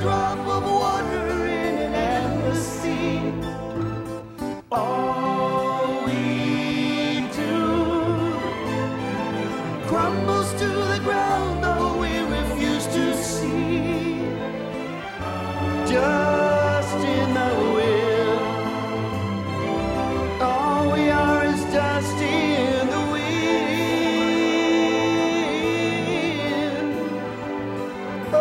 drop of water in an endless sea. All we do crumbles to the ground, though we refuse to see. Just in the wind, all we are is dust in the wind. Oh.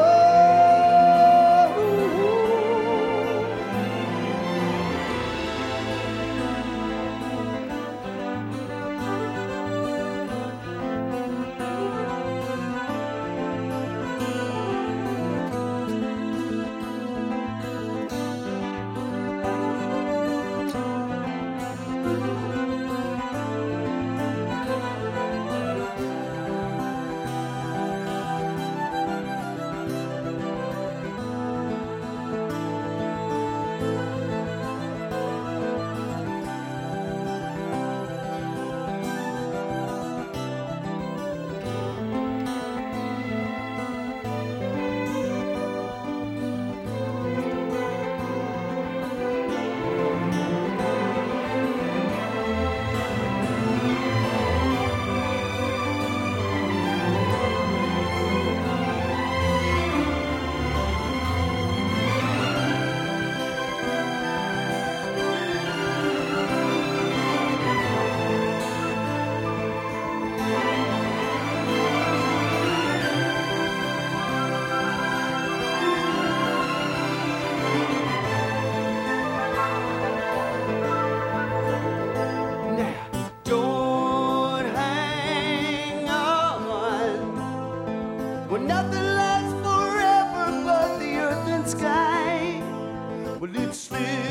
Well, nothing lasts forever but the earth and sky. Well, it's slipped